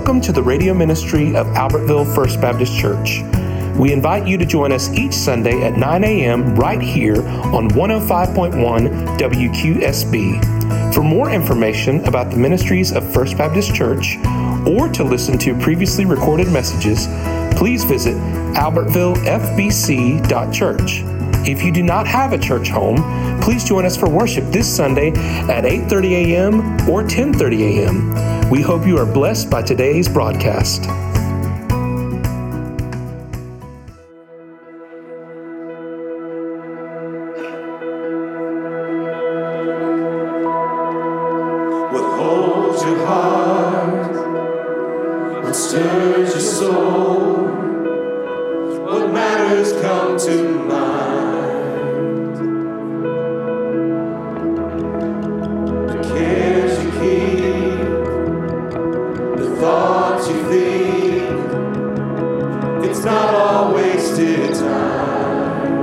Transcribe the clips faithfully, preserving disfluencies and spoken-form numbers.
Welcome to the radio ministry of Albertville First Baptist Church. We invite you to join us each Sunday at nine a.m. right here on one oh five point one W Q S B. For more information about the ministries of First Baptist Church or to listen to previously recorded messages, please visit albertville f b c dot church. If you do not have a church home, please join us for worship this Sunday at eight thirty a.m. or ten thirty a.m. We hope you are blessed by today's broadcast. What holds your heart? What stirs your soul? What matters come to mind? The cares you keep, the thoughts you think, it's not all wasted time.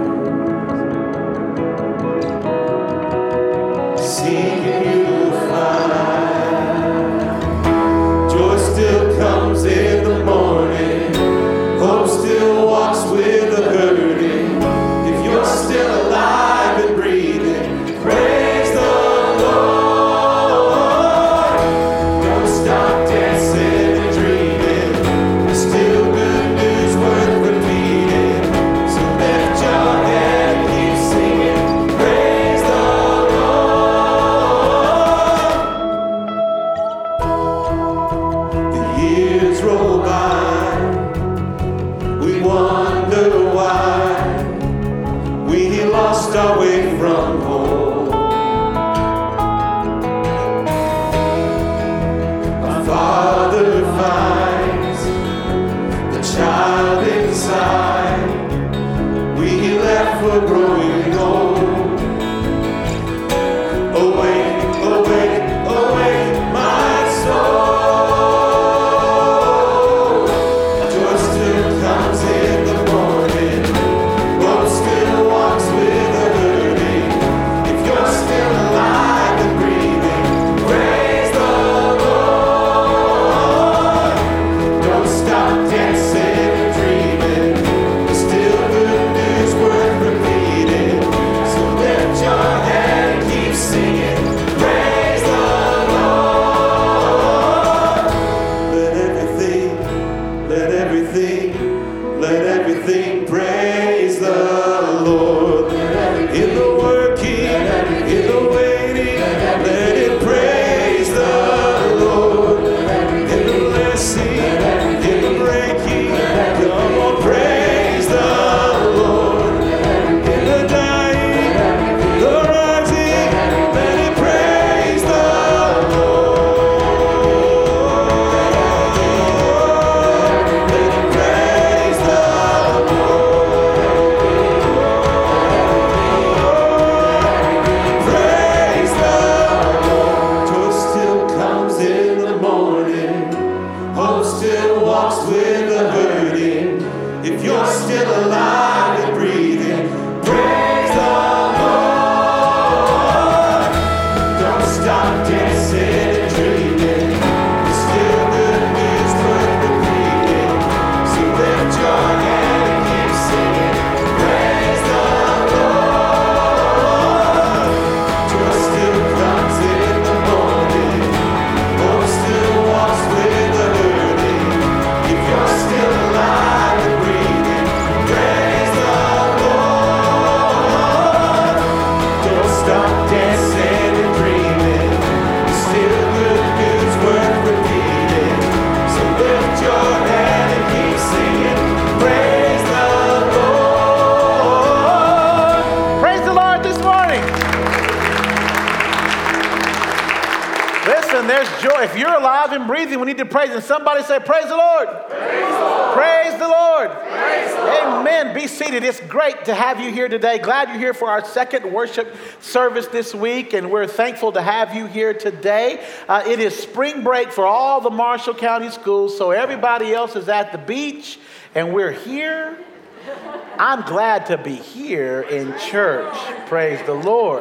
Seeking you find. Joy still comes in the morning. Hope still walks with the hurting. If you're still alive and breathing, praise the Lord. Don't stop dancing and dreaming. There's still good news worth repeating. So lift your head and keep singing. Praise the Lord. The years roll by. We wonder why we lost our way from home. A father finds the child inside. We left for growing old. Awake, awake, awake, my soul. Joy still comes in the morning. Hope still walks with the hurting. If you're still alive and breathing, praise the Lord. Don't stop dancing and dreaming. There's still good news worth repeating. So lift your head and keep singing. Praise the Lord. Let everything, let everything, let everything praise the Lord. In the working, in the waiting, let it praise the Lord. In the blessing, in the breaking, come on, praise the Lord. In the dying, the rising, let it praise the Lord. Let it praise the Praise the Lord. Joy still comes in the morning. Hope still walks with the hurting. If you're still alive and breathing, praise the Lord. Don't stop dancing and dreaming. There's still good news worth repeating. So lift your head and keep singing. Praise the Lord. Joy still comes in the morning. Hope still walks with the hurting. If you're still alive and breathing, praise the Lord. Don't stop dancing and dreaming. There's still good news worth repeating. So lift your head and keep singing. Praise the Lord. Praise the Lord this morning. Listen, there's joy. If you're alive and breathing, we need to praise Him. Somebody say, praise the Lord. Praise the Lord. Praise the Lord. Praise the Lord. Amen. Be seated. It's great to have you here today. Glad you're here for our second worship service this week, and we're thankful to have you here today. Uh, it is spring break for all the Marshall County schools, so everybody else is at the beach, and we're here. I'm glad to be here in church. Praise the Lord.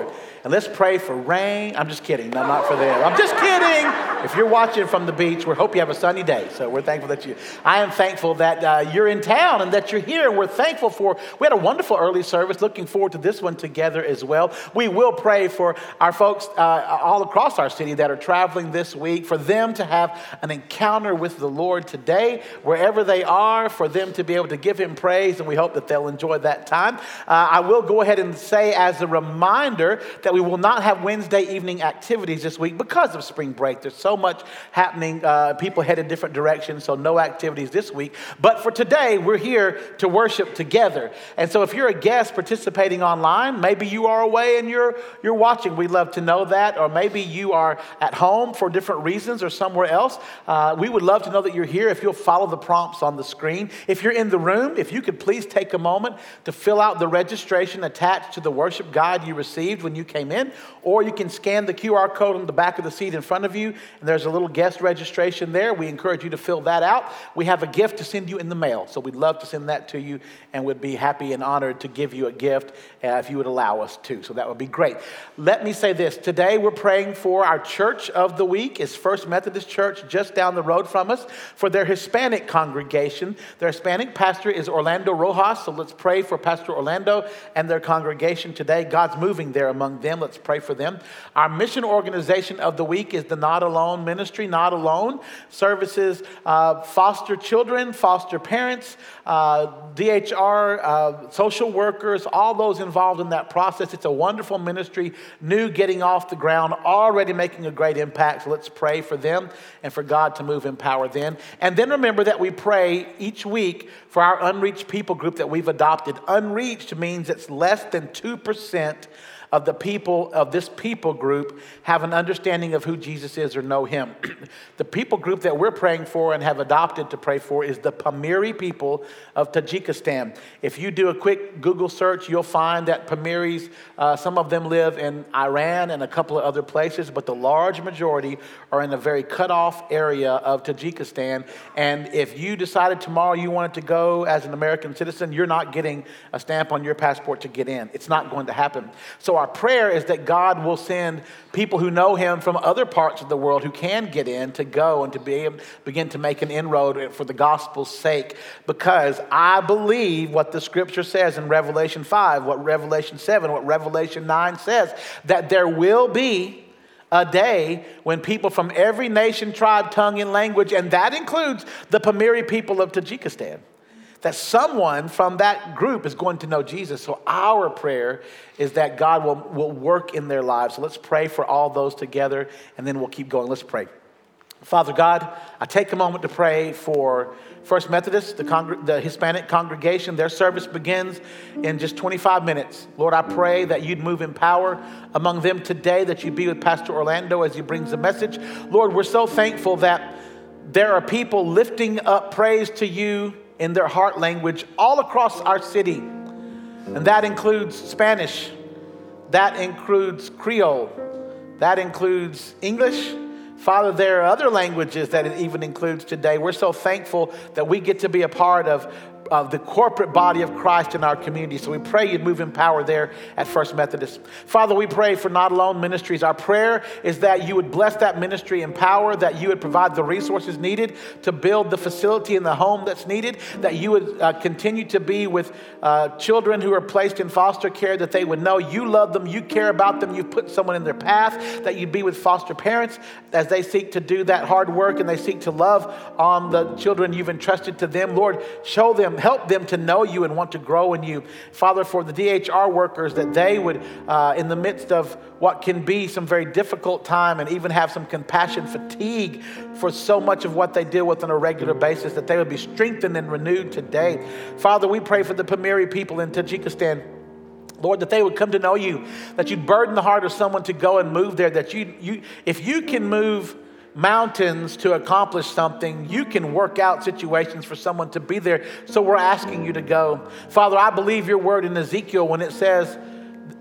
And let's pray for rain. I'm just kidding. No, not for them. I'm just kidding. If you're watching from the beach, we hope you have a sunny day. So we're thankful that you, I am thankful that uh, you're in town and that you're here. And we're thankful for, we had a wonderful early service. Looking forward to this one together as well. We will pray for our folks uh, all across our city that are traveling this week, for them to have an encounter with the Lord today, wherever they are, for them to be able to give him praise. And we hope that they'll enjoy that time. Uh, I will go ahead and say as a reminder that we will not have Wednesday evening activities this week because of spring break. There's so much happening. Uh, people head in different directions, so no activities this week. But for today, we're here to worship together. And so if you're a guest participating online, maybe you are away and you're you're watching. We'd love to know that. Or maybe you are at home for different reasons or somewhere else. Uh, we would love to know that you're here if you'll follow the prompts on the screen. If you're in the room, if you could please take a moment to fill out the registration attached to the worship guide you received when you came in. Or you can scan the Q R code on the back of the seat in front of you. And there's a little guest registration there. We encourage you to fill that out. We have a gift to send you in the mail. So we'd love to send that to you and would be happy and honored to give you a gift uh, if you would allow us to. So that would be great. Let me say this. Today we're praying for our church of the week. It's First Methodist Church just down the road from us for their Hispanic congregation. Their Hispanic pastor is Orlando Rojas. So let's pray for Pastor Orlando and their congregation today. God's moving there among them. Let's pray for them. Our mission organization of the week is the Not Alone Ministry. Not Alone services uh, foster children, foster parents, uh, D H R, uh, social workers, all those involved in that process. It's a wonderful ministry, new, getting off the ground, already making a great impact. So let's pray for them and for God to move in power then. And then remember that we pray each week for our unreached people group that we've adopted. Unreached means it's less than two percent of the people of this people group have an understanding of who Jesus is or know him. The people group that we're praying for and have adopted to pray for is the Pamiri people of Tajikistan. If you do a quick Google search, you'll find that Pamiris, uh, some of them live in Iran and a couple of other places, but the large majority are in a very cut off area of Tajikistan. And if you decided tomorrow you wanted to go as an American citizen, you're not getting a stamp on your passport to get in. It's not going to happen. So our prayer is that God will send people who know him from other parts of the world who can get in to go and to be able, begin to make an inroad for the gospel's sake. Because I believe what the scripture says in Revelation five, what Revelation seven, what Revelation nine says, that there will be a day when people from every nation, tribe, tongue, and language, and that includes the Pamiri people of Tajikistan, that someone from that group is going to know Jesus. So our prayer is that God will, will work in their lives. So let's pray for all those together, and then we'll keep going. Let's pray. Father God, I take a moment to pray for First Methodist, the, congr- the Hispanic congregation. Their service begins in just twenty-five minutes. Lord, I pray that you'd move in power among them today, that you'd be with Pastor Orlando as he brings the message. Lord, we're so thankful that there are people lifting up praise to you in their heart language all across our city. And that includes Spanish. That includes Creole. That includes English. Father, there are other languages that it even includes today. We're so thankful that we get to be a part of of the corporate body of Christ in our community. So we pray you'd move in power there at First Methodist. Father, we pray for Not Alone Ministries. Our prayer is that you would bless that ministry in power, that you would provide the resources needed to build the facility and the home that's needed, that you would uh, continue to be with uh, children who are placed in foster care, that they would know you love them, you care about them, you've put someone in their path, that you'd be with foster parents as they seek to do that hard work and they seek to love on the children you've entrusted to them. Lord, show them, help them to know you and want to grow in you. Father, for the D H R workers, that they would, uh, in the midst of what can be some very difficult time and even have some compassion fatigue for so much of what they deal with on a regular basis, that they would be strengthened and renewed today. Father, we pray for the Pamiri people in Tajikistan. Lord, that they would come to know you, that you'd burden the heart of someone to go and move there, that you, you, if you can move mountains to accomplish something, you can work out situations for someone to be there. So we're asking you to go. Father, I believe your word in Ezekiel when it says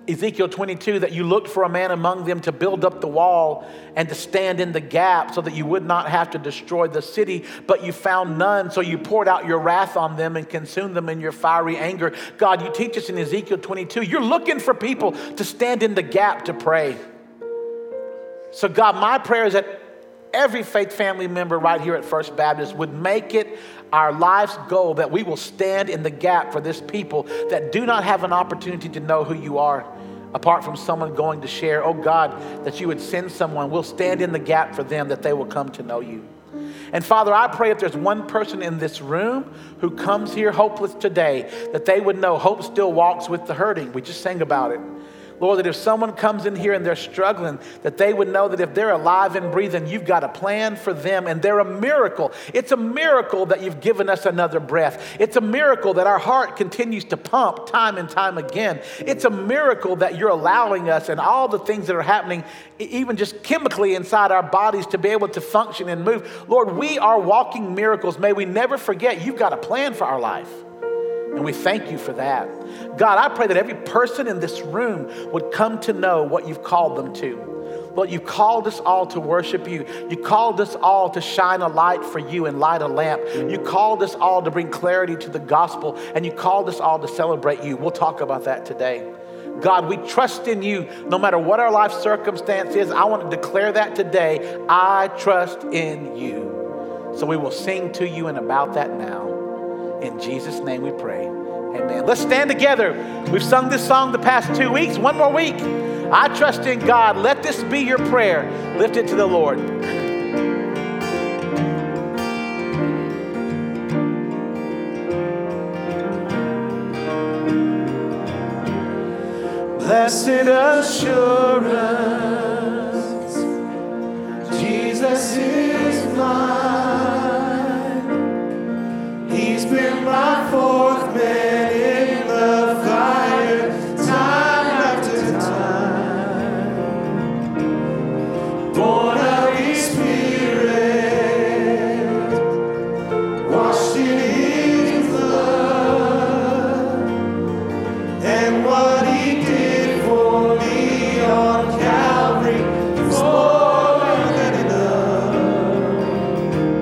Ezekiel twenty-two, that you looked for a man among them to build up the wall and to stand in the gap so that you would not have to destroy the city, but you found none. So you poured out your wrath on them and consumed them in your fiery anger. God, you teach us in Ezekiel twenty-two, you're looking for people to stand in the gap to pray. So God, my prayer is that every faith family member right here at First Baptist would make it our life's goal that we will stand in the gap for this people that do not have an opportunity to know who you are apart from someone going to share. Oh God, that you would send someone. We'll stand in the gap for them that they will come to know you. And Father, I pray if there's one person in this room who comes here hopeless today, that they would know hope still walks with the hurting. We just sang about it. Lord, that if someone comes in here and they're struggling, that they would know that if they're alive and breathing, you've got a plan for them and they're a miracle. It's a miracle that you've given us another breath. It's a miracle that our heart continues to pump time and time again. It's a miracle that you're allowing us and all the things that are happening, even just chemically inside our bodies, to be able to function and move. Lord, we are walking miracles. May we never forget you've got a plan for our life. And we thank you for that. God, I pray that every person in this room would come to know what you've called them to. Lord, you called us all to worship you. You called us all to shine a light for you and light a lamp. You called us all to bring clarity to the gospel, and you called us all to celebrate you. We'll talk about that today. God, we trust in you no matter what our life circumstance is. I want to declare that today. I trust in you. So we will sing to you and about that now. In Jesus' name we pray. Amen. Let's stand together. We've sung this song the past two weeks. One more week. I trust in God. Let this be your prayer. Lift it to the Lord. Blessed assurance, Jesus is mine. He's been my fourth man in the fire, time after time. Born of His Spirit, washed in His blood, and what He did for me on Calvary is more than enough.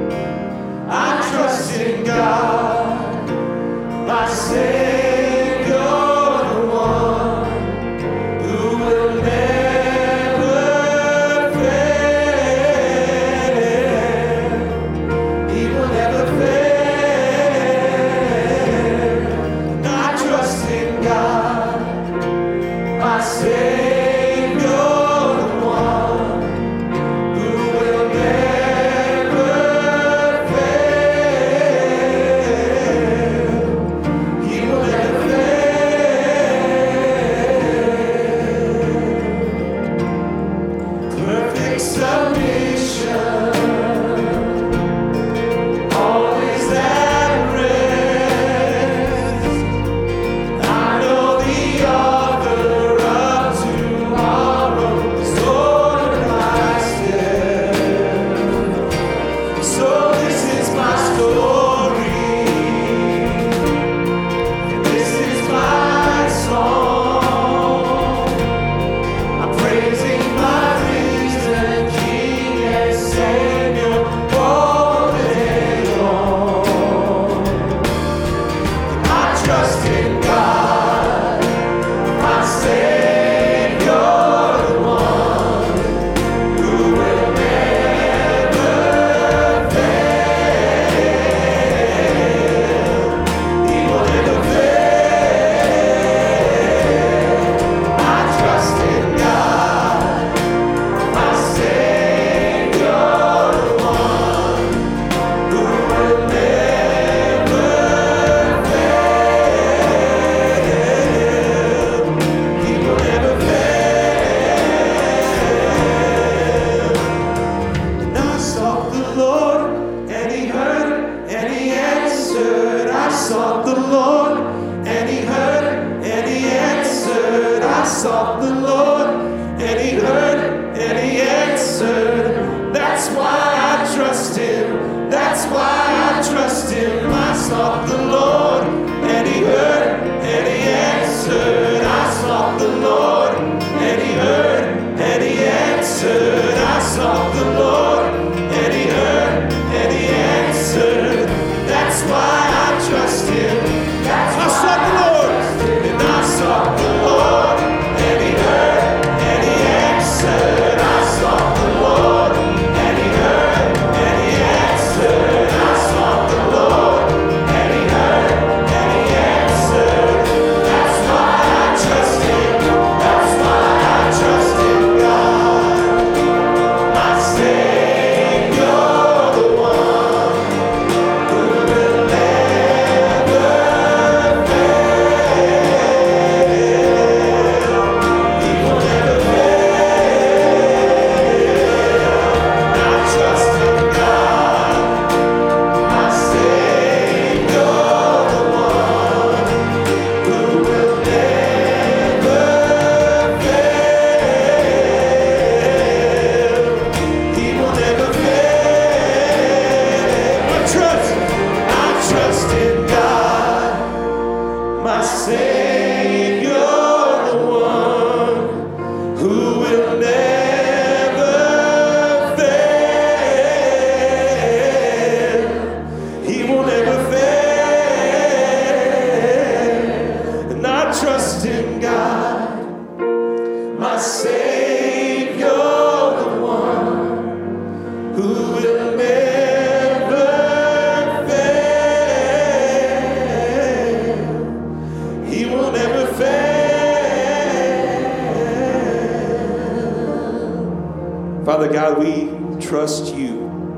Father God, we trust you.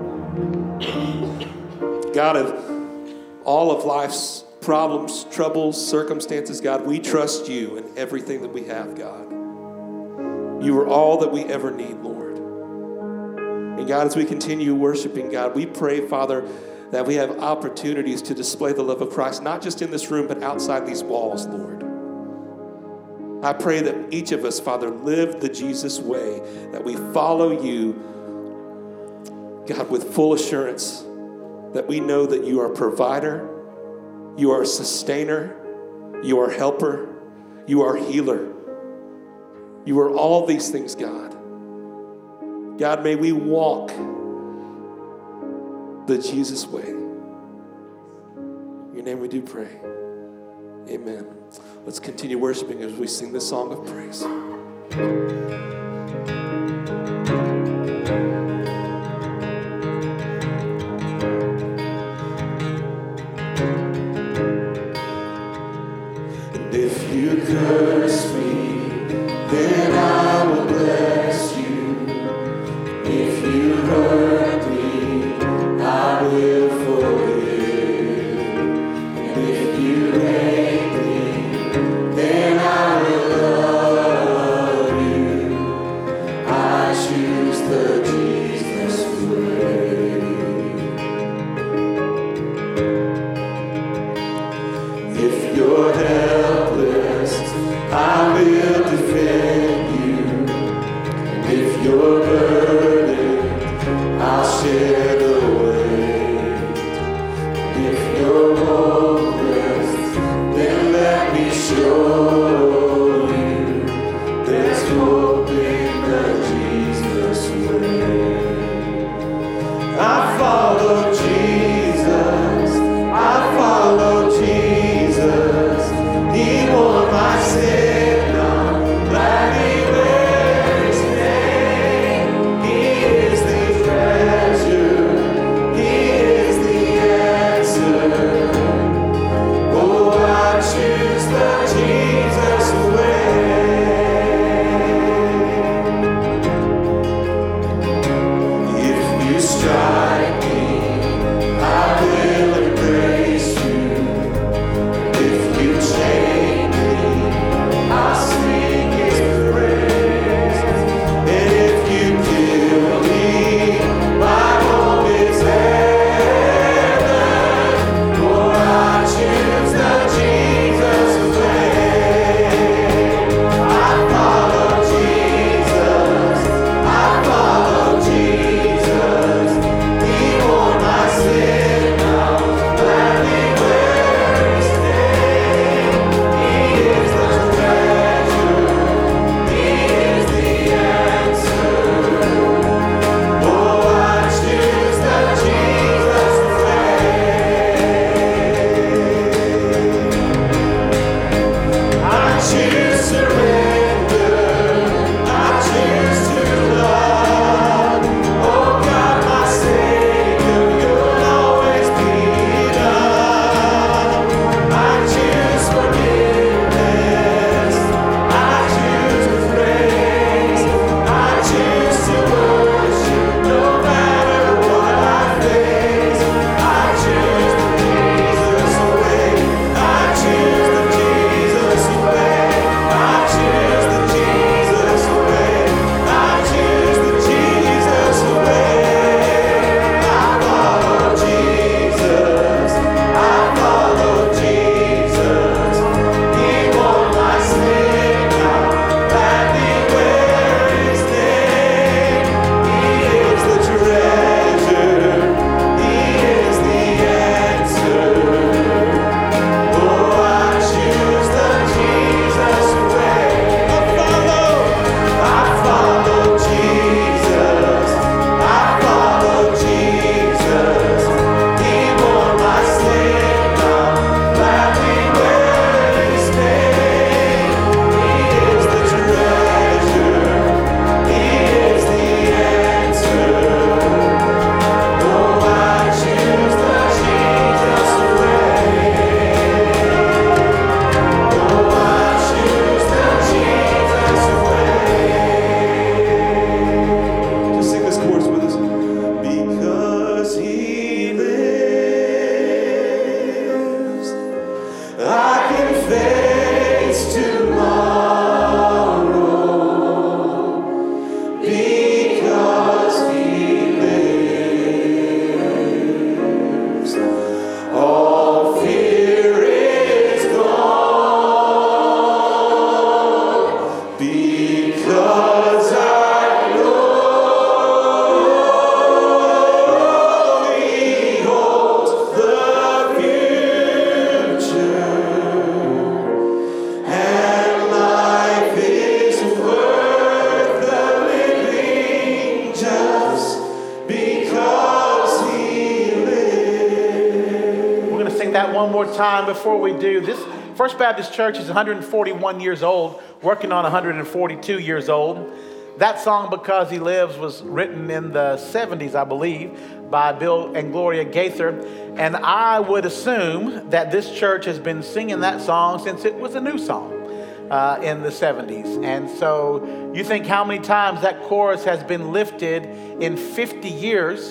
God, of all of life's problems, troubles, circumstances, God, we trust you in everything that we have, God. You are all that we ever need, Lord. And God, as we continue worshiping, God, we pray, Father, that we have opportunities to display the love of Christ, not just in this room, but outside these walls, Lord. I pray that each of us, Father, live the Jesus way, that we follow you, God, with full assurance that we know that you are provider, you are sustainer, you are helper, you are healer. You are all these things, God. God, may we walk the Jesus way. In your name we do pray. Amen. Let's continue worshiping as we sing this song of praise. And if you curse me, then I will bless you. If you hurt me, I will forgive. And if you hate me, then I will love you. I that one more time before we do. This First Baptist Church is one hundred forty-one years old, working on one hundred forty-two years old. That song, Because He Lives, was written in the seventies, I believe, by Bill and Gloria Gaither. And I would assume that this church has been singing that song since it was a new song uh, in the seventies. And so you think how many times that chorus has been lifted in fifty years,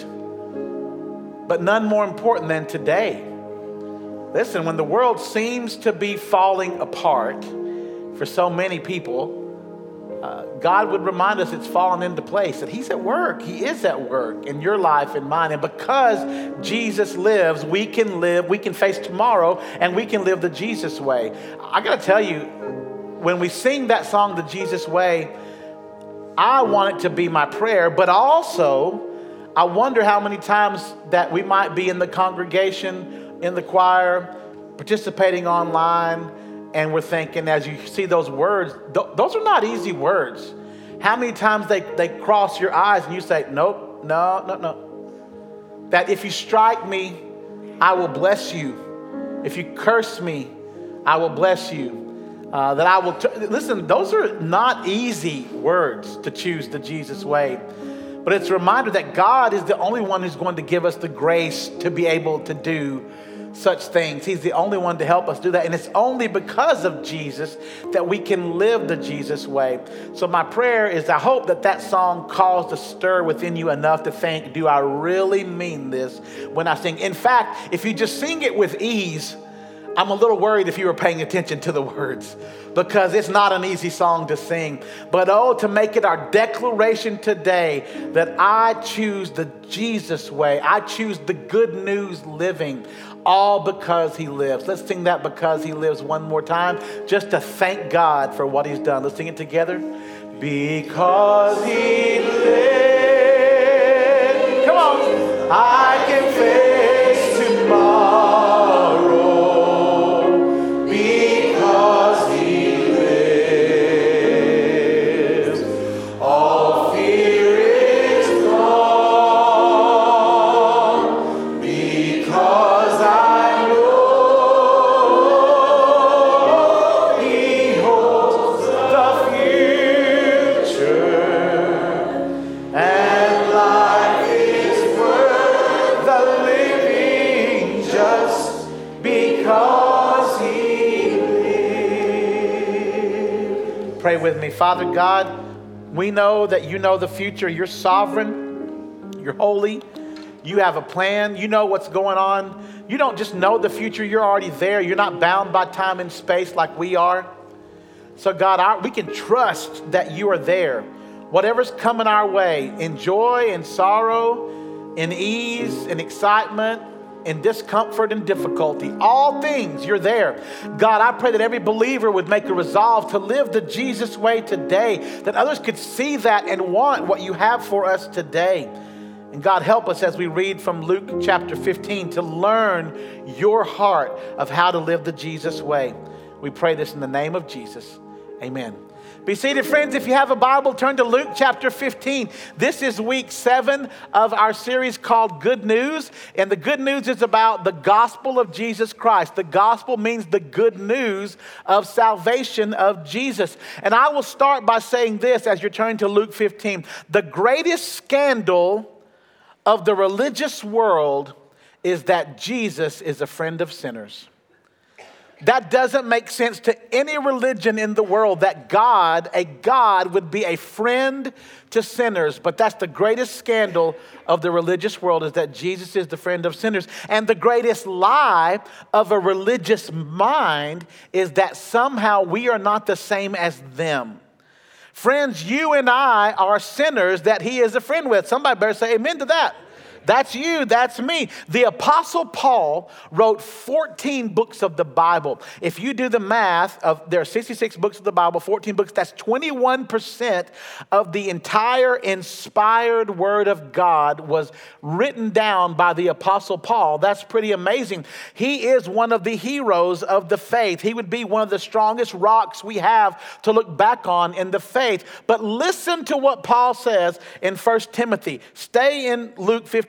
but none more important than today. Listen, when the world seems to be falling apart for so many people, uh, God would remind us it's fallen into place, that He's at work. He is at work in your life and mine. And because Jesus lives, we can live, we can face tomorrow, and we can live the Jesus way. I got to tell you, when we sing that song, The Jesus Way, I want it to be my prayer, but also I wonder how many times that we might be in the congregation, in the choir, participating online, and we're thinking, as you see those words, th- those are not easy words. How many times they, they cross your eyes and you say, nope, no, no, no. That if you strike me, I will bless you. If you curse me, I will bless you. Uh, that I will, t- listen, those are not easy words to choose the Jesus way. But it's a reminder that God is the only one who's going to give us the grace to be able to do such things. He's the only one to help us do that. And it's only because of Jesus that we can live the Jesus way. So my prayer is I hope that that song caused a stir within you enough to think, do I really mean this when I sing? In fact, if you just sing it with ease, I'm a little worried if you were paying attention to the words, because it's not an easy song to sing. But oh, to make it our declaration today that I choose the Jesus way. I choose the good news living, all because He lives. Let's sing that Because He Lives one more time, just to thank God for what He's done. Let's sing it together. Because He lives. Come on. I can face tomorrow. Pray with me. Father God, we know that You know the future. You're sovereign. You're holy. You have a plan. You know what's going on. You don't just know the future. You're already there. You're not bound by time and space like we are. So God, our, we can trust that You are there. Whatever's coming our way, in joy and sorrow, in ease and excitement, in discomfort and difficulty, all things, You're there. God, I pray that every believer would make a resolve to live the Jesus way today, that others could see that and want what You have for us today. And God, help us as we read from Luke chapter fifteen to learn Your heart of how to live the Jesus way. We pray this in the name of Jesus. Amen. Be seated, friends. If you have a Bible, turn to Luke chapter fifteen. This is week seven of our series called Good News. And the good news is about the gospel of Jesus Christ. The gospel means the good news of salvation of Jesus. And I will start by saying this as you're turning to Luke fifteen. The greatest scandal of the religious world is that Jesus is a friend of sinners. That doesn't make sense to any religion in the world, that God, a God, would be a friend to sinners. But that's the greatest scandal of the religious world, is that Jesus is the friend of sinners. And the greatest lie of a religious mind is that somehow we are not the same as them. Friends, you and I are sinners that He is a friend with. Somebody better say amen to that. That's you, that's me. The Apostle Paul wrote fourteen books of the Bible. If you do the math, of there are sixty-six books of the Bible, fourteen books, that's twenty-one percent of the entire inspired Word of God was written down by the Apostle Paul. That's pretty amazing. He is one of the heroes of the faith. He would be one of the strongest rocks we have to look back on in the faith. But listen to what Paul says in First Timothy. Stay in Luke fifteen.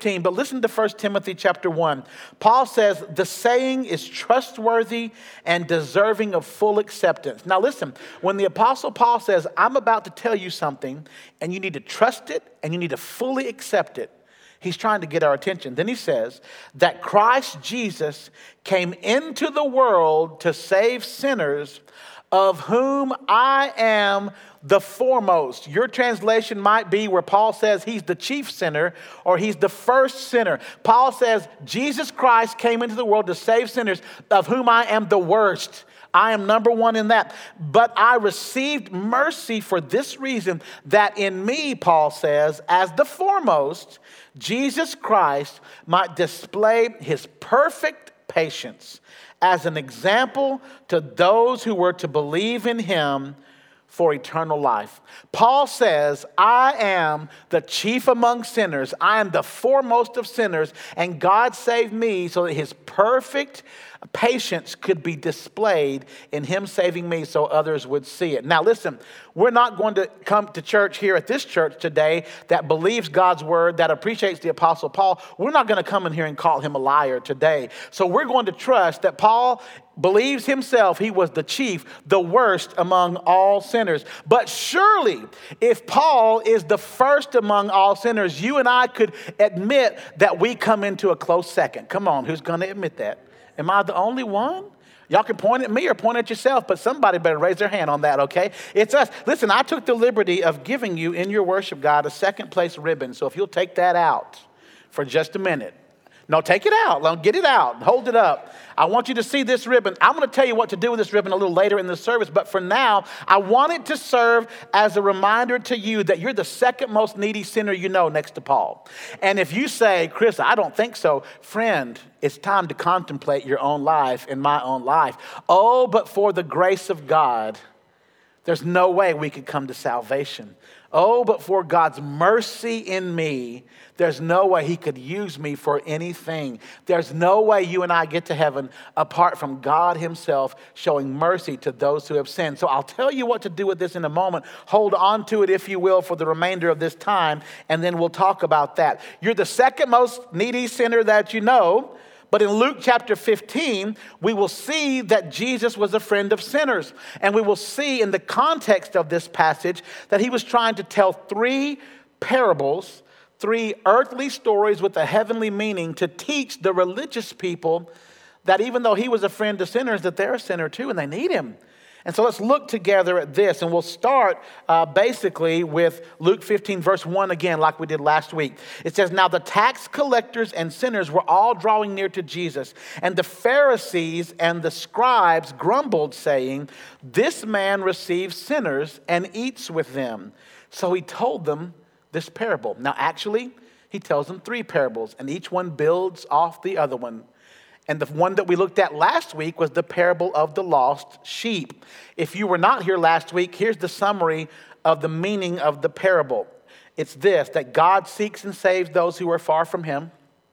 fifteen, but listen to First Timothy chapter one. Paul says, the saying is trustworthy and deserving of full acceptance. Now listen, when the Apostle Paul says, I'm about to tell you something, and you need to trust it, and you need to fully accept it, he's trying to get our attention. Then he says that Christ Jesus came into the world to save sinners, of whom I am the foremost. Your translation might be where Paul says he's the chief sinner or he's the first sinner. Paul says Jesus Christ came into the world to save sinners, of whom I am the worst. I am number one in that. But I received mercy for this reason, that in me, Paul says, as the foremost, Jesus Christ might display his perfect patience as an example to those who were to believe in him for eternal life. Paul says, I am the chief among sinners. I am the foremost of sinners, and God saved me so that his perfect patience could be displayed in him saving me so others would see it. Now listen, we're not going to come to church here at this church today that believes God's word, that appreciates the Apostle Paul. We're not going to come in here and call him a liar today. So we're going to trust that Paul believes himself he was the chief, the worst among all sinners. But surely, if Paul is the first among all sinners, you and I could admit that we come into a close second. Come on, who's going to admit that? Am I the only one? Y'all can point at me or point at yourself, but somebody better raise their hand on that, okay? It's us. Listen, I took the liberty of giving you in your worship guide a second place ribbon. So if you'll take that out for just a minute. No, take it out. Get it out. Hold it up. I want you to see this ribbon. I'm going to tell you what to do with this ribbon a little later in the service, but for now, I want it to serve as a reminder to you that you're the second most needy sinner you know next to Paul. And if you say, Chris, I don't think so, friend, it's time to contemplate your own life and my own life. Oh, but for the grace of God, there's no way we could come to salvation. Oh, but for God's mercy in me, there's no way he could use me for anything. There's no way you and I get to heaven apart from God himself showing mercy to those who have sinned. So I'll tell you what to do with this in a moment. Hold on to it, if you will, for the remainder of this time, and then we'll talk about that. You're the second most needy sinner that you know. But in Luke chapter fifteen, we will see that Jesus was a friend of sinners. And we will see in the context of this passage that he was trying to tell three parables, three earthly stories with a heavenly meaning to teach the religious people that even though he was a friend of sinners, that they're a sinner too and they need him. And so let's look together at this, and we'll start uh, basically with Luke fifteen, verse one again, like we did last week. It says, now the tax collectors and sinners were all drawing near to Jesus, and the Pharisees and the scribes grumbled, saying, this man receives sinners and eats with them. So he told them this parable. Now actually, he tells them three parables, and each one builds off the other one. And the one that we looked at last week was the parable of the lost sheep. If you were not here last week, here's the summary of the meaning of the parable. It's this, that God seeks and saves those who are far from him.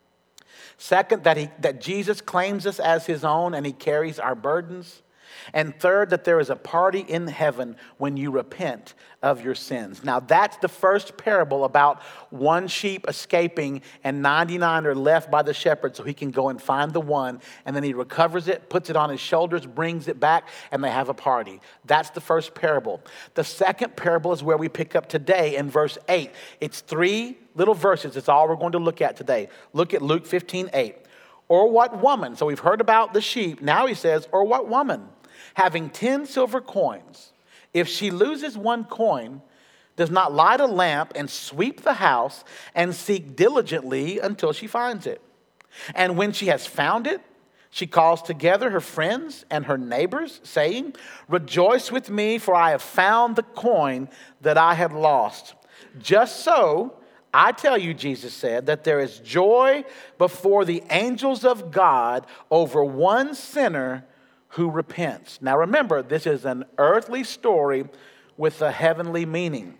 Second, that he, that Jesus claims us as his own and he carries our burdens. And third, that there is a party in heaven when you repent of your sins. Now, that's the first parable about one sheep escaping and ninety-nine are left by the shepherd so he can go and find the one. And then he recovers it, puts it on his shoulders, brings it back, and they have a party. That's the first parable. The second parable is where we pick up today in verse eight. It's three little verses. It's all we're going to look at today. Look at Luke fifteen, eight. Or what woman? So we've heard about the sheep. Now he says, or what woman, having ten silver coins, if she loses one coin, does not light a lamp and sweep the house and seek diligently until she finds it. And when she has found it, she calls together her friends and her neighbors, saying, rejoice with me, for I have found the coin that I had lost. Just so, I tell you, Jesus said, that there is joy before the angels of God over one sinner who repents. Now remember, this is an earthly story with a heavenly meaning.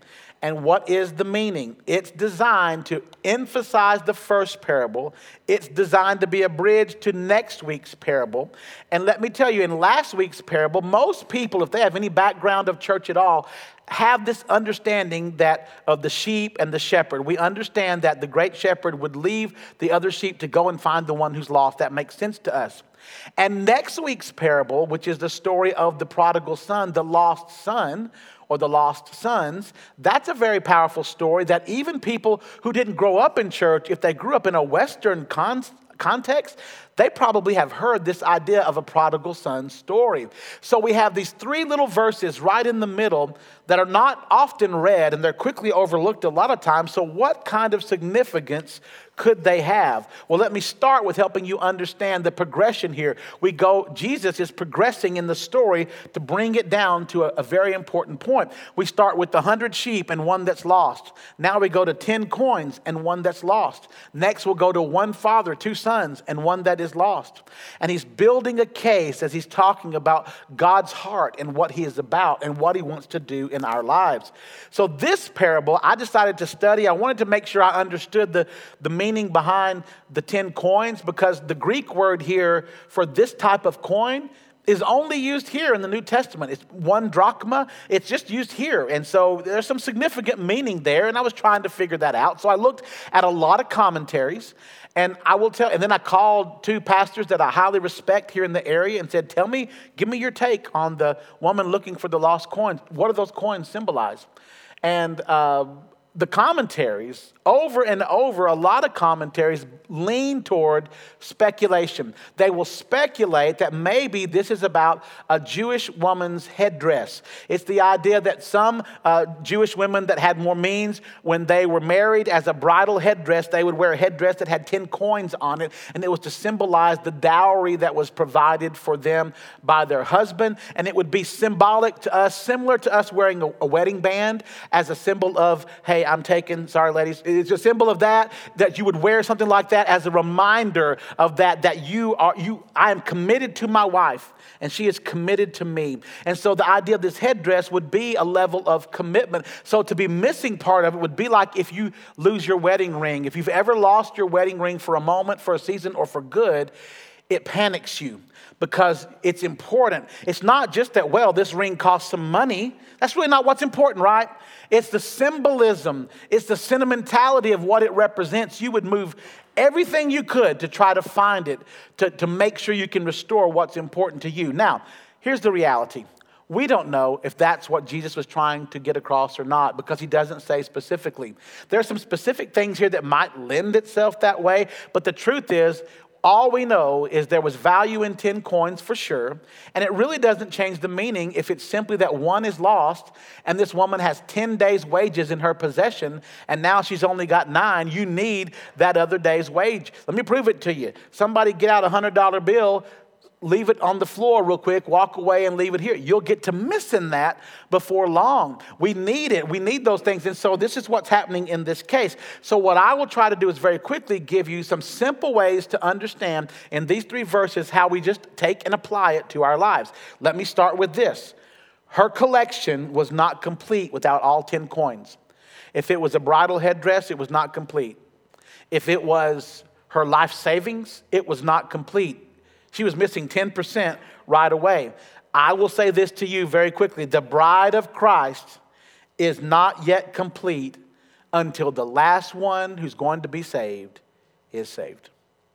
And what is the meaning? It's designed to emphasize the first parable. It's designed to be a bridge to next week's parable. And let me tell you, in last week's parable, most people, if they have any background of church at all, have this understanding that of the sheep and the shepherd. We understand that the great shepherd would leave the other sheep to go and find the one who's lost. That makes sense to us. And next week's parable, which is the story of the prodigal son, the lost son, or the lost sons, that's a very powerful story that even people who didn't grow up in church, if they grew up in a Western con- context, they probably have heard this idea of a prodigal son story. So we have these three little verses right in the middle that are not often read, and they're quickly overlooked a lot of times. So what kind of significance could they have? Well, let me start with helping you understand the progression here. We go, Jesus is progressing in the story to bring it down to a, a very important point. We start with the hundred sheep and one that's lost. Now we go to ten coins and one that's lost. Next we'll go to one father, two sons, and one that is lost. And he's building a case as he's talking about God's heart and what he is about and what he wants to do in our lives. So this parable, I decided to study. I wanted to make sure I understood the, the meaning behind the ten coins, because the Greek word here for this type of coin is only used here in the New Testament. It's one drachma. It's just used here. And so there's some significant meaning there. And I was trying to figure that out. So I looked at a lot of commentaries, and I will tell, and then I called two pastors that I highly respect here in the area and said, tell me, give me your take on the woman looking for the lost coins. What do those coins symbolize? And uh, the commentaries, over and over, a lot of commentaries lean toward speculation. They will speculate that maybe this is about a Jewish woman's headdress. It's the idea that some uh, Jewish women that had more means, when they were married, as a bridal headdress, they would wear a headdress that had ten coins on it, and it was to symbolize the dowry that was provided for them by their husband. And it would be symbolic to us, similar to us wearing a, a wedding band as a symbol of, hey, I'm taking, sorry ladies, it's a symbol of that, that you would wear something like that as a reminder of that, that you are, you, I am committed to my wife and she is committed to me. And so the idea of this headdress would be a level of commitment. So to be missing part of it would be like if you lose your wedding ring. If you've ever lost your wedding ring for a moment, for a season, or for good, it panics you because it's important. It's not just that, well, this ring costs some money. That's really not what's important, right? It's the symbolism. It's the sentimentality of what it represents. You would move everything you could to try to find it, to, to make sure you can restore what's important to you. Now, here's the reality. We don't know if that's what Jesus was trying to get across or not, because he doesn't say specifically. There are some specific things here that might lend itself that way, but the truth is, all we know is there was value in ten coins for sure, and it really doesn't change the meaning if it's simply that one is lost and this woman has ten days' wages in her possession, and now she's only got nine. You need that other day's wage. Let me prove it to you. Somebody get out a one hundred dollar bill, leave it on the floor real quick, walk away and leave it here. You'll get to missing that before long. We need it. We need those things. And so this is what's happening in this case. So what I will try to do is very quickly give you some simple ways to understand in these three verses how we just take and apply it to our lives. Let me start with this. Her collection was not complete without all ten coins. If it was a bridal headdress, it was not complete. If it was her life savings, it was not complete. She was missing ten percent right away. I will say this to you very quickly. The bride of Christ is not yet complete until the last one who's going to be saved is saved.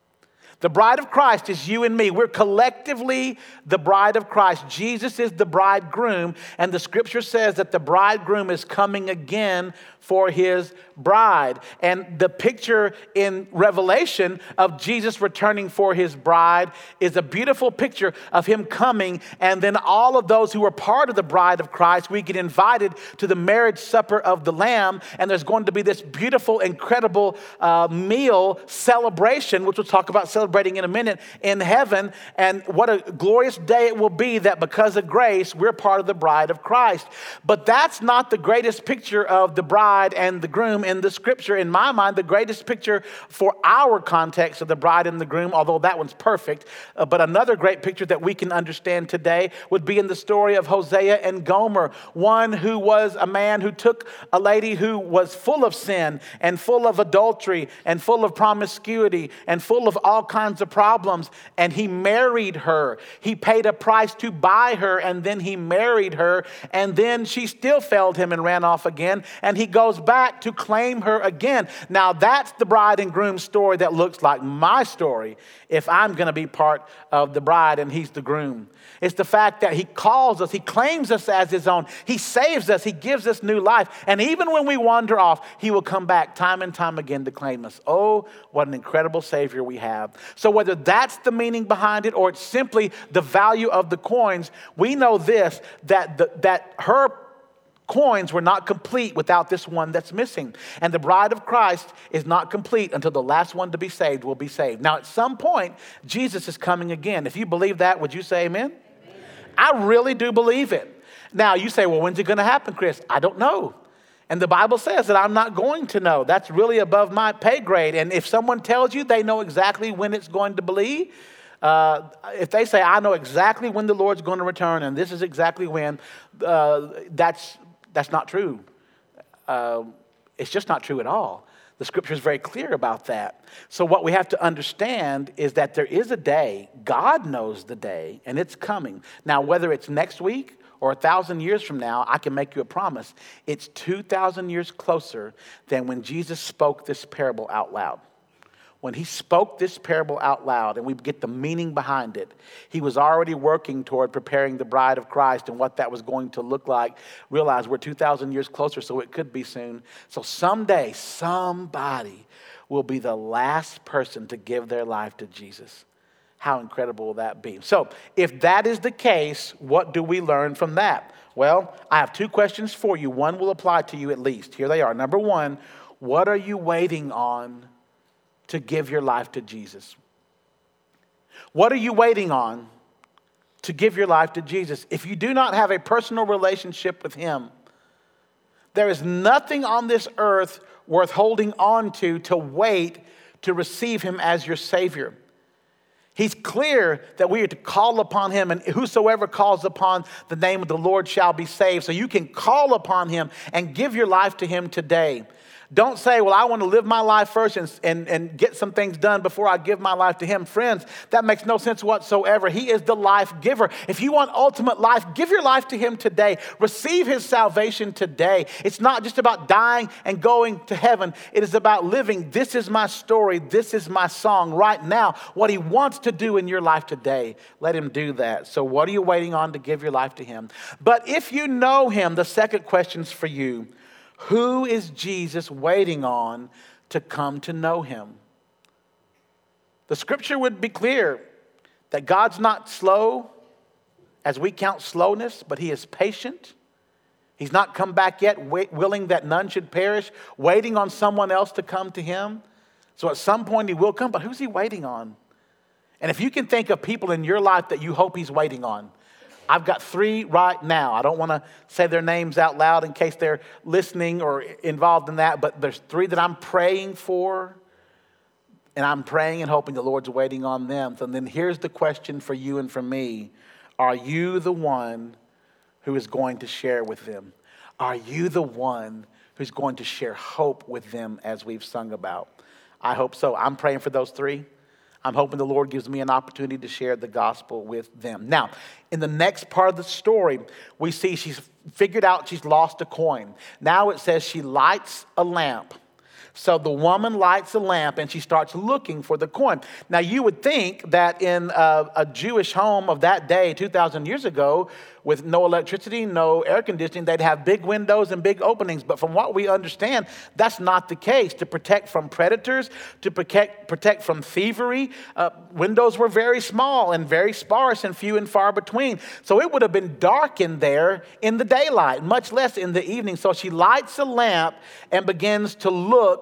The bride of Christ is you and me. We're collectively the bride of Christ. Jesus is the bridegroom, and the scripture says that the bridegroom is coming again for his bride. And the picture in Revelation of Jesus returning for his bride is a beautiful picture of him coming, and then all of those who are part of the bride of Christ, we get invited to the marriage supper of the Lamb, and there's going to be this beautiful, incredible uh, meal celebration, which we'll talk about celebrating in a minute, in heaven. And what a glorious day it will be that because of grace, we're part of the bride of Christ. But that's not the greatest picture of the bride and the groom in the scripture, in my mind, the greatest picture for our context of the bride and the groom, although that one's perfect. Uh, but another great picture that we can understand today would be in the story of Hosea and Gomer, one who was a man who took a lady who was full of sin and full of adultery and full of promiscuity and full of all kinds of problems, and he married her. He paid a price to buy her, and then he married her, and then she still failed him and ran off again, and he goes back to claim her again. Now that's the bride and groom story that looks like my story if I'm going to be part of the bride and he's the groom. It's the fact that he calls us, he claims us as his own, he saves us, he gives us new life, and even when we wander off, he will come back time and time again to claim us. Oh, what an incredible Savior we have. So whether that's the meaning behind it or it's simply the value of the coins, we know this, that the, that her coins were not complete without this one that's missing. And the bride of Christ is not complete until the last one to be saved will be saved. Now, at some point, Jesus is coming again. If you believe that, would you say amen? Amen. I really do believe it. Now, you say, well, when's it going to happen, Chris? I don't know. And the Bible says that I'm not going to know. That's really above my pay grade. And if someone tells you they know exactly when it's going to be, Uh, if they say, I know exactly when the Lord's going to return and this is exactly when, uh, that's that's not true. Uh, it's just not true at all. The scripture is very clear about that. So what we have to understand is that there is a day, God knows the day, and it's coming. Now, whether it's next week or a thousand years from now, I can make you a promise. It's two thousand years closer than when Jesus spoke this parable out loud. When he spoke this parable out loud and we get the meaning behind it, he was already working toward preparing the bride of Christ and what that was going to look like. Realize we're two thousand years closer, so it could be soon. So someday, somebody will be the last person to give their life to Jesus. How incredible will that be? So if that is the case, what do we learn from that? Well, I have two questions for you. One will apply to you at least. Here they are. Number one, what are you waiting on to give your life to Jesus? What are you waiting on to give your life to Jesus? If you do not have a personal relationship with him, there is nothing on this earth worth holding on to to wait to receive him as your Savior. He's clear that we are to call upon him, and whosoever calls upon the name of the Lord shall be saved. So you can call upon him and give your life to him today. Don't say, well, I want to live my life first and, and, and get some things done before I give my life to him. Friends, that makes no sense whatsoever. He is the life giver. If you want ultimate life, give your life to him today. Receive his salvation today. It's not just about dying and going to heaven. It is about living. This is my story. This is my song right now. What he wants to do in your life today, let him do that. So what are you waiting on to give your life to him? But if you know him, the second question's for you. Who is Jesus waiting on to come to know him? The scripture would be clear that God's not slow as we count slowness, but he is patient. He's not come back yet, wait, willing that none should perish, waiting on someone else to come to him. So at some point he will come, but who's he waiting on? And if you can think of people in your life that you hope he's waiting on, I've got three right now. I don't want to say their names out loud in case they're listening or involved in that, but there's three that I'm praying for, and I'm praying and hoping the Lord's waiting on them. So then here's the question for you and for me. Are you the one who is going to share with them? Are you the one who's going to share hope with them as we've sung about? I hope so. I'm praying for those three. I'm hoping the Lord gives me an opportunity to share the gospel with them. Now, in the next part of the story, we see she's figured out she's lost a coin. Now it says she lights a lamp. So the woman lights a lamp and she starts looking for the coin. Now you would think that in a, a Jewish home of that day, two thousand years ago, with no electricity, no air conditioning, they'd have big windows and big openings. But from what we understand, that's not the case. To protect from predators, to protect, protect from thievery, uh, windows were very small and very sparse and few and far between. So it would have been dark in there in the daylight, much less in the evening. So she lights a lamp and begins to look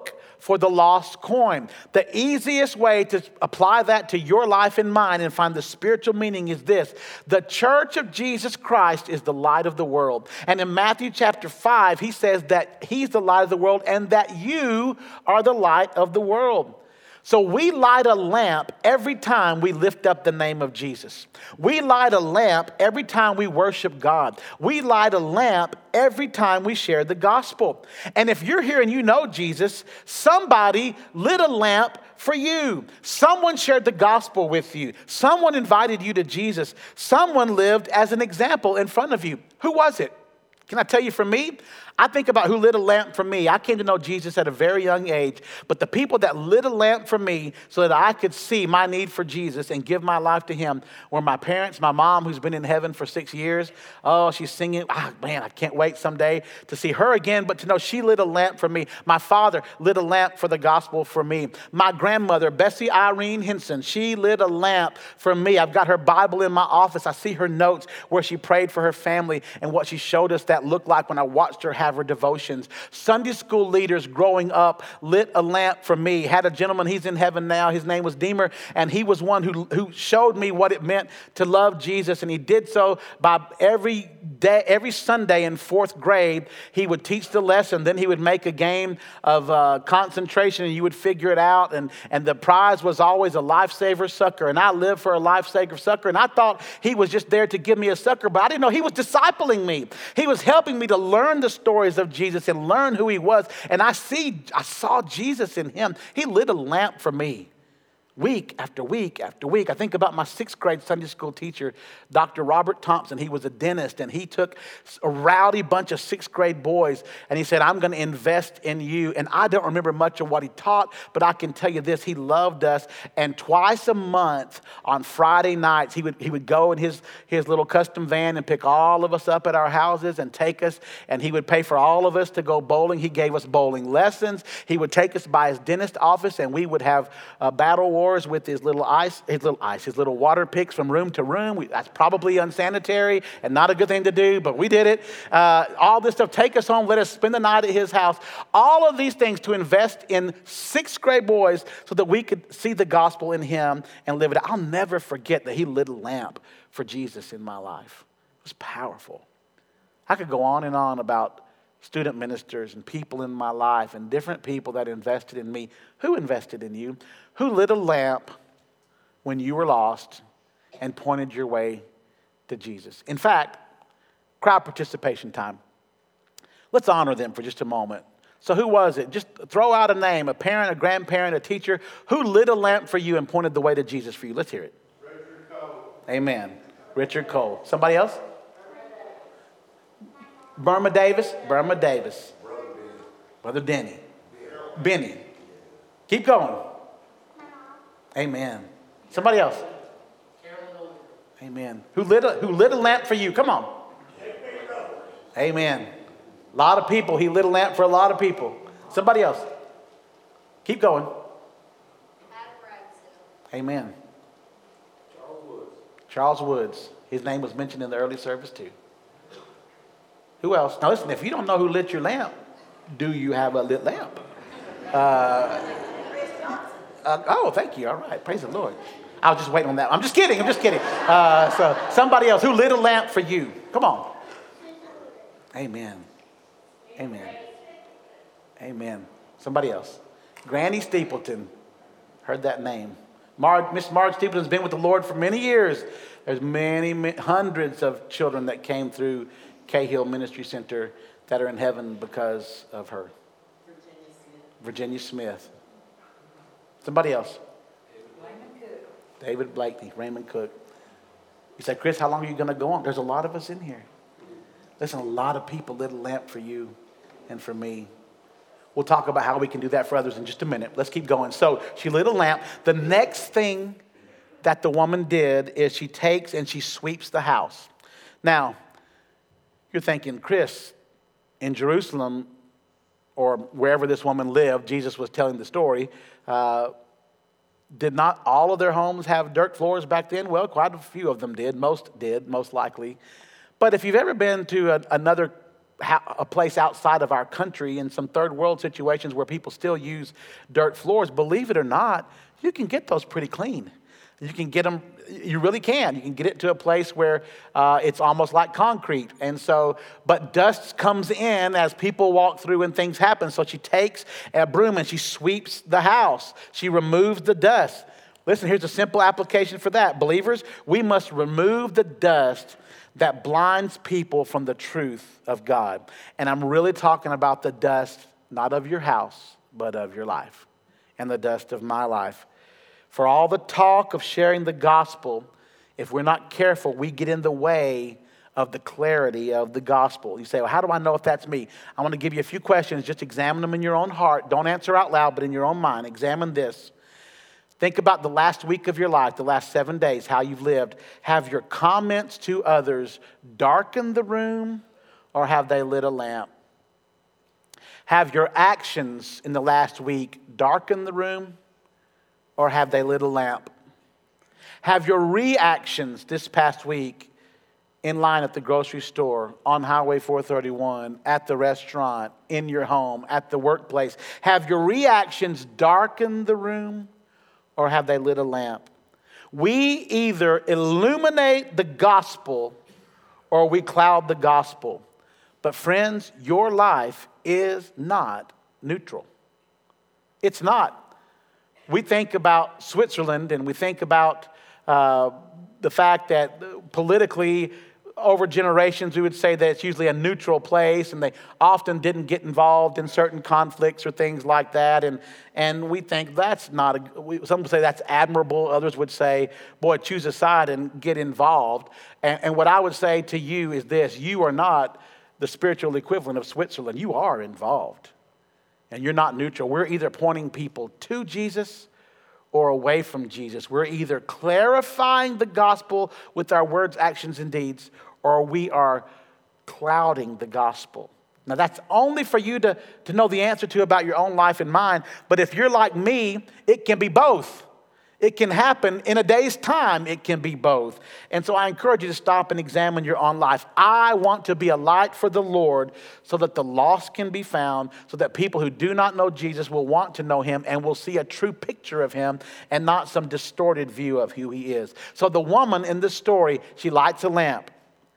look for the lost coin. The easiest way to apply that to your life and mine and find the spiritual meaning is this. The church of Jesus Christ is the light of the world. And in Matthew chapter five, he says that he's the light of the world and that you are the light of the world. So we light a lamp every time we lift up the name of Jesus. We light a lamp every time we worship God. We light a lamp every time we share the gospel. And if you're here and you know Jesus, somebody lit a lamp for you. Someone shared the gospel with you. Someone invited you to Jesus. Someone lived as an example in front of you. Who was it? Can I tell you, for me, I think about who lit a lamp for me. I came to know Jesus at a very young age, but the people that lit a lamp for me so that I could see my need for Jesus and give my life to him were my parents, my mom, who's been in heaven for six years. Oh, she's singing. Ah, man, I can't wait someday to see her again, but to know she lit a lamp for me. My father lit a lamp for the gospel for me. My grandmother, Bessie Irene Henson, she lit a lamp for me. I've got her Bible in my office. I see her notes where she prayed for her family and what she showed us that looked like when I watched her have her devotions. Sunday school leaders growing up lit a lamp for me. Had a gentleman, he's in heaven now. His name was Deemer, and he was one who, who showed me what it meant to love Jesus, and he did so by every day, every Sunday in fourth grade, he would teach the lesson. Then he would make a game of uh, concentration, and you would figure it out, and, and the prize was always a lifesaver sucker, and I lived for a lifesaver sucker, and I thought he was just there to give me a sucker, but I didn't know he was discipling me. He was helping me to learn the stories of Jesus and learn who he was. And I see, I saw Jesus in him. He lit a lamp for me. Week after week after week. I think about my sixth grade Sunday school teacher, Doctor Robert Thompson. He was a dentist, and he took a rowdy bunch of sixth grade boys, and he said, I'm going to invest in you. And I don't remember much of what he taught, but I can tell you this, he loved us. And twice a month on Friday nights, he would he would go in his, his little custom van and pick all of us up at our houses and take us, and he would pay for all of us to go bowling. He gave us bowling lessons. He would take us by his dentist office, and we would have a battle war with his little ice, his little ice, his little water picks from room to room. We, that's probably unsanitary and not a good thing to do, but we did it. Uh, all this stuff, take us home, let us spend the night at his house. All of these things to invest in sixth grade boys so that we could see the gospel in him and live it out. I'll never forget that he lit a lamp for Jesus in my life. It was powerful. I could go on and on about student ministers and people in my life and different people that invested in me. Who invested in you? Who lit a lamp when you were lost and pointed your way to Jesus? In fact, crowd participation time. Let's honor them for just a moment. So who was it? Just throw out a name, a parent, a grandparent, a teacher. Who lit a lamp for you and pointed the way to Jesus for you? Let's hear it. Richard Cole. Amen. Richard Cole. Somebody else? Burma Davis. Burma Davis. Brother Denny. Benny. Keep going. Amen. Somebody else. Amen. Who lit a, who lit a lamp for you? Come on. Amen. A lot of people. He lit a lamp for a lot of people. Somebody else. Keep going. Amen. Charles Woods. Charles Woods. His name was mentioned in the early service too. Who else? Now listen, if you don't know who lit your lamp, do you have a lit lamp? Uh, uh, oh, thank you. All right. Praise the Lord. I was just waiting on that. I'm just kidding. I'm just kidding. Uh, so somebody else who lit a lamp for you. Come on. Amen. Amen. Amen. Somebody else. Granny Stapleton. Heard that name. Mar- Miss Marge Stapleton's been with the Lord for many years. There's many, many, hundreds of children that came through Cahill Ministry Center that are in heaven because of her. Virginia Smith. Virginia Smith. Somebody else. Raymond Cook. David Blakeney, Raymond Cook. You say, Chris, how long are you going to go on? There's a lot of us in here. Listen, a lot of people lit a lamp for you and for me. We'll talk about how we can do that for others in just a minute. Let's keep going. So she lit a lamp. The next thing that the woman did is she takes and she sweeps the house. Now, you're thinking, Chris, in Jerusalem or wherever this woman lived, Jesus was telling the story, uh, did not all of their homes have dirt floors back then? Well, quite a few of them did. Most did, most likely. But if you've ever been to a, another a place outside of our country in some third world situations where people still use dirt floors, believe it or not, you can get those pretty clean. You can get them, you really can. You can get it to a place where uh, it's almost like concrete. And so, but dust comes in as people walk through and things happen. So she takes a broom and she sweeps the house. She removes the dust. Listen, here's a simple application for that. Believers, we must remove the dust that blinds people from the truth of God. And I'm really talking about the dust, not of your house, but of your life, and the dust of my life. For all the talk of sharing the gospel, if we're not careful, we get in the way of the clarity of the gospel. You say, well, how do I know if that's me? I want to give you a few questions. Just examine them in your own heart. Don't answer out loud, but in your own mind. Examine this. Think about the last week of your life, the last seven days, how you've lived. Have your comments to others darkened the room, or have they lit a lamp? Have your actions in the last week darkened the room, or have they lit a lamp? Have your reactions this past week in line at the grocery store, on Highway four thirty-one, at the restaurant, in your home, at the workplace, have your reactions darkened the room, or have they lit a lamp? We either illuminate the gospel or we cloud the gospel. But friends, your life is not neutral. It's not. We think about Switzerland and we think about uh, the fact that politically, over generations, we would say that it's usually a neutral place and they often didn't get involved in certain conflicts or things like that. And and we think that's not, a, we, some would say that's admirable. Others would say, boy, choose a side and get involved. And, and what I would say to you is this: you are not the spiritual equivalent of Switzerland. You are involved. And you're not neutral. We're either pointing people to Jesus or away from Jesus. We're either clarifying the gospel with our words, actions, and deeds, or we are clouding the gospel. Now, that's only for you to, to know the answer to about your own life and mine. But if you're like me, it can be both. It can happen in a day's time. It can be both. And so I encourage you to stop and examine your own life. I want to be a light for the Lord so that the lost can be found, so that people who do not know Jesus will want to know him and will see a true picture of him and not some distorted view of who he is. So the woman in this story, she lights a lamp.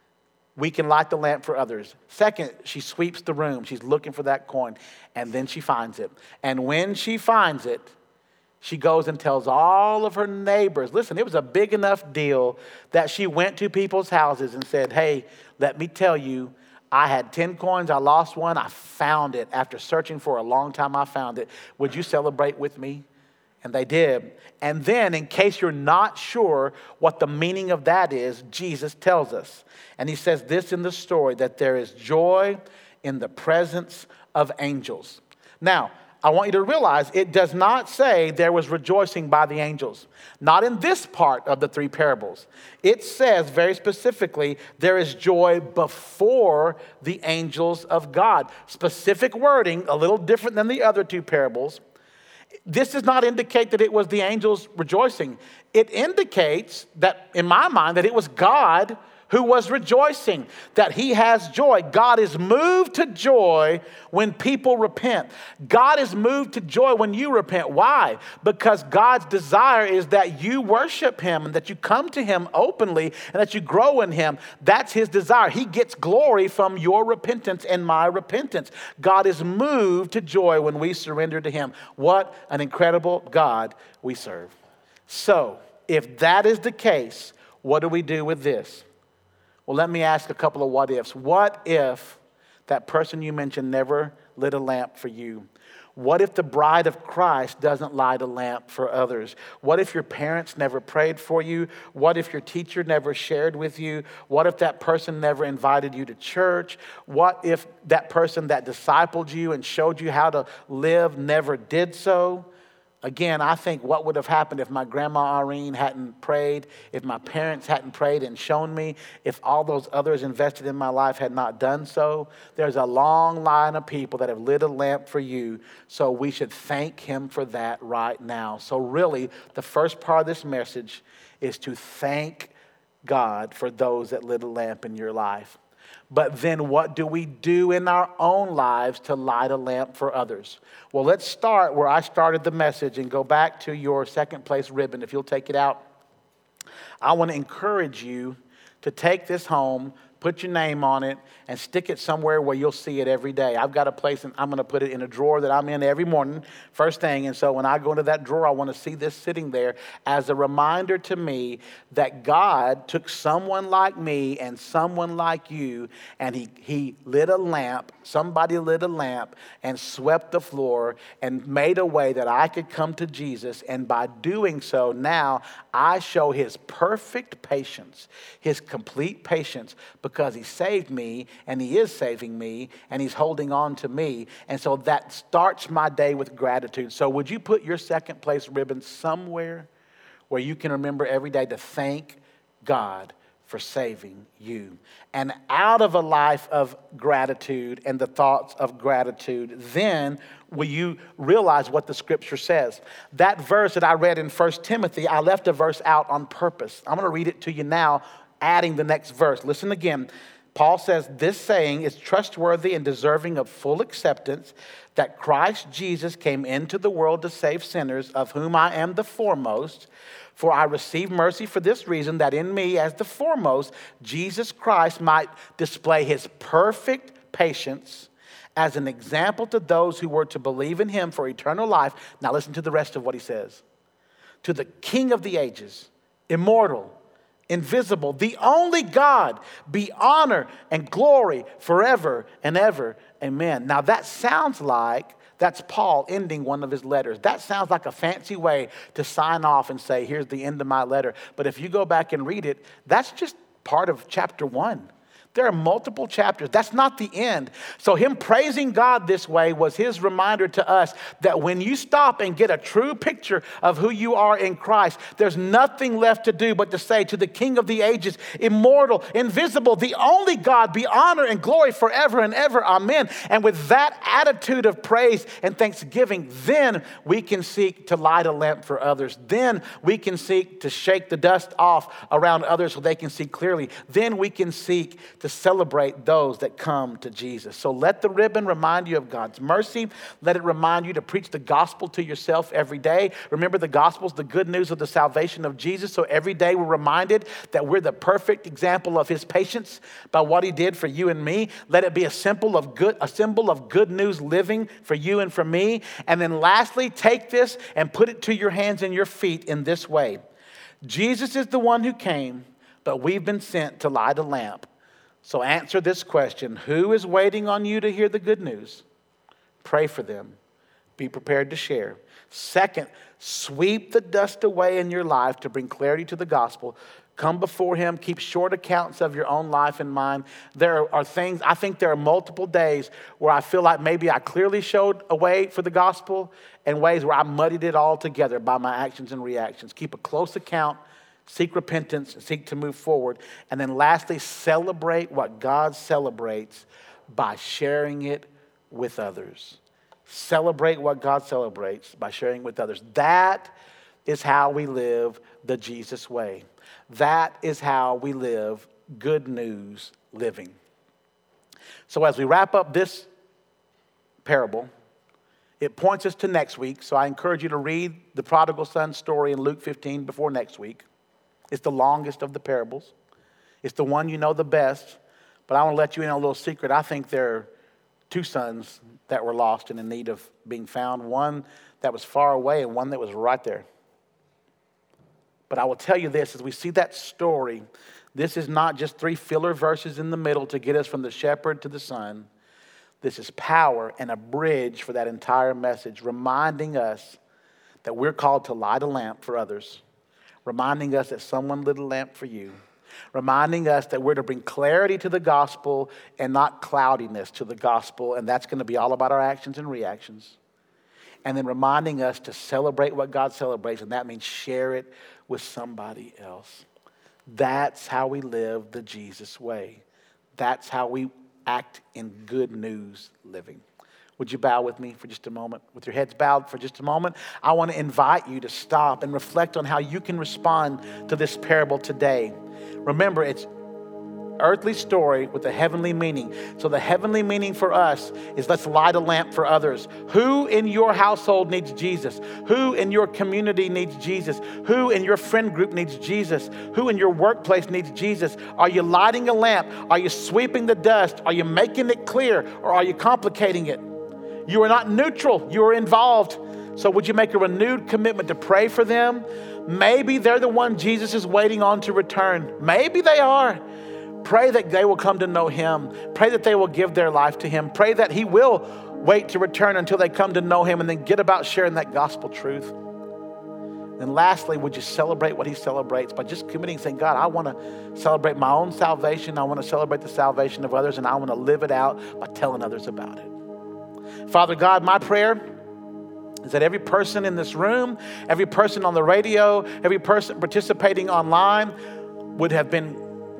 We can light the lamp for others. Second, she sweeps the room. She's looking for that coin, and then she finds it. And when she finds it, she goes and tells all of her neighbors. Listen, it was a big enough deal that she went to people's houses and said, hey, let me tell you, I had ten coins. I lost one. I found it. After searching for a long time, I found it. Would you celebrate with me? And they did. And then, in case you're not sure what the meaning of that is, Jesus tells us. And he says this in the story, that there is joy in the presence of angels. Now, I want you to realize it does not say there was rejoicing by the angels. Not in this part of the three parables. It says very specifically there is joy before the angels of God. Specific wording, a little different than the other two parables. This does not indicate that it was the angels rejoicing. It indicates that, in my mind, that it was God who was rejoicing, that he has joy. God is moved to joy when people repent. God is moved to joy when you repent. Why? Because God's desire is that you worship him and that you come to him openly and that you grow in him. That's his desire. He gets glory from your repentance and my repentance. God is moved to joy when we surrender to him. What an incredible God we serve. So, if that is the case, what do we do with this? Well, let me ask a couple of what ifs. What if that person you mentioned never lit a lamp for you? What if the bride of Christ doesn't light a lamp for others? What if your parents never prayed for you? What if your teacher never shared with you? What if that person never invited you to church? What if that person that discipled you and showed you how to live never did so? Again, I think what would have happened if my grandma Irene hadn't prayed, if my parents hadn't prayed and shown me, if all those others invested in my life had not done so. There's a long line of people that have lit a lamp for you, so we should thank him for that right now. So really, the first part of this message is to thank God for those that lit a lamp in your life. But then what do we do in our own lives to light a lamp for others? Well, let's start where I started the message and go back to your second place ribbon. If you'll take it out, I want to encourage you to take this home, put your name on it, and stick it somewhere where you'll see it every day. I've got a place, and I'm going to put it in a drawer that I'm in every morning, first thing. And so when I go into that drawer, I want to see this sitting there as a reminder to me that God took someone like me and someone like you, and he, he lit a lamp, somebody lit a lamp, and swept the floor and made a way that I could come to Jesus. And by doing so, now I show his perfect patience, his complete patience, because he saved me, and he is saving me, and he's holding on to me. And so that starts my day with gratitude. So would you put your second place ribbon somewhere where you can remember every day to thank God for saving you? And out of a life of gratitude and the thoughts of gratitude, then will you realize what the scripture says? That verse that I read in First Timothy, I left a verse out on purpose. I'm going to read it to you now, adding the next verse. Listen again. Paul says, this saying is trustworthy and deserving of full acceptance, that Christ Jesus came into the world to save sinners, of whom I am the foremost. For I receive mercy for this reason, that in me as the foremost, Jesus Christ might display his perfect patience as an example to those who were to believe in him for eternal life. Now listen to the rest of what he says. To the King of the ages, immortal, invisible, the only God, be honor and glory forever and ever. Amen. Now that sounds like that's Paul ending one of his letters. That sounds like a fancy way to sign off and say, here's the end of my letter. But if you go back and read it, that's just part of chapter one. There are multiple chapters. That's not the end. So him praising God this way was his reminder to us that when you stop and get a true picture of who you are in Christ, there's nothing left to do but to say to the King of the ages, immortal, invisible, the only God, be honor and glory forever and ever. Amen. And with that attitude of praise and thanksgiving, then we can seek to light a lamp for others. Then we can seek to shake the dust off around others so they can see clearly. Then we can seek to celebrate those that come to Jesus. So let the ribbon remind you of God's mercy. Let it remind you to preach the gospel to yourself every day. Remember, the gospel is the good news of the salvation of Jesus. So every day we're reminded that we're the perfect example of his patience by what he did for you and me. Let it be a symbol of good, a symbol of good news living for you and for me. And then lastly, take this and put it to your hands and your feet in this way. Jesus is the one who came, but we've been sent to light a lamp. So answer this question. Who is waiting on you to hear the good news? Pray for them. Be prepared to share. Second, sweep the dust away in your life to bring clarity to the gospel. Come before him. Keep short accounts of your own life and mine. There are things, I think there are multiple days where I feel like maybe I clearly showed a way for the gospel and ways where I muddied it all together by my actions and reactions. Keep a close account. Seek repentance, seek to move forward. And then lastly, celebrate what God celebrates by sharing it with others. Celebrate what God celebrates by sharing with others. That is how we live the Jesus way. That is how we live good news living. So as we wrap up this parable, it points us to next week. So I encourage you to read the prodigal son story in Luke fifteen before next week. It's the longest of the parables. It's the one you know the best. But I want to let you in on a little secret. I think there are two sons that were lost and in need of being found. One that was far away and one that was right there. But I will tell you this, as we see that story, this is not just three filler verses in the middle to get us from the shepherd to the son. This is power and a bridge for that entire message, reminding us that we're called to light a lamp for others. Reminding us that someone lit a lamp for you. Reminding us that we're to bring clarity to the gospel and not cloudiness to the gospel. And that's going to be all about our actions and reactions. And then reminding us to celebrate what God celebrates. And that means share it with somebody else. That's how we live the Jesus way. That's how we act in good news living. Would you bow with me for just a moment? With your heads bowed for just a moment, I want to invite you to stop and reflect on how you can respond to this parable today. Remember, it's earthly story with a heavenly meaning. So the heavenly meaning for us is let's light a lamp for others. Who in your household needs Jesus? Who in your community needs Jesus? Who in your friend group needs Jesus? Who in your workplace needs Jesus? Are you lighting a lamp? Are you sweeping the dust? Are you making it clear, or are you complicating it? You are not neutral, you are involved. So would you make a renewed commitment to pray for them? Maybe they're the one Jesus is waiting on to return. Maybe they are. Pray that they will come to know him. Pray that they will give their life to him. Pray that he will wait to return until they come to know him, and then get about sharing that gospel truth. And lastly, would you celebrate what he celebrates by just committing, saying, God, I want to celebrate my own salvation. I want to celebrate the salvation of others, and I want to live it out by telling others about it. Father God, my prayer is that every person in this room, every person on the radio, every person participating online would have been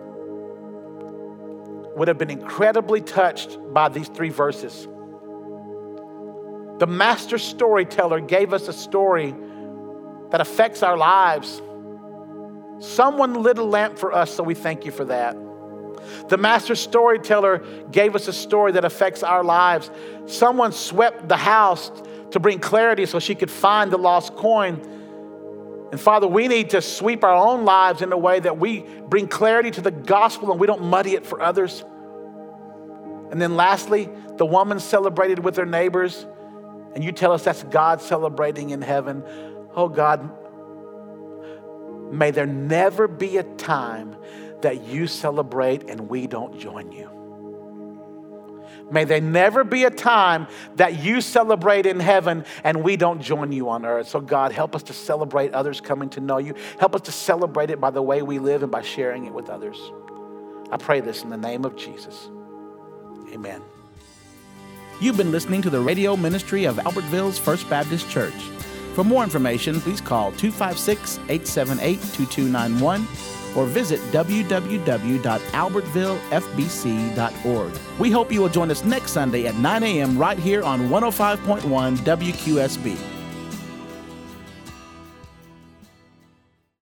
would have been incredibly touched by these three verses. The master storyteller gave us a story that affects our lives. Someone lit a lamp for us, so we thank you for that. The master storyteller gave us a story that affects our lives. Someone swept the house to bring clarity so she could find the lost coin. And Father, we need to sweep our own lives in a way that we bring clarity to the gospel and we don't muddy it for others. And then lastly, the woman celebrated with her neighbors, and you tell us that's God celebrating in heaven. Oh God, may there never be a time that you celebrate and we don't join you. May there never be a time that you celebrate in heaven and we don't join you on earth. So God, help us to celebrate others coming to know you. Help us to celebrate it by the way we live and by sharing it with others. I pray this in the name of Jesus. Amen. You've been listening to the radio ministry of Albertville's First Baptist Church. For more information, please call two five six, eight seven eight, two two nine one or visit w w w dot albertville f b c dot org. We hope you will join us next Sunday at nine a.m. right here on one oh five point one W Q S B.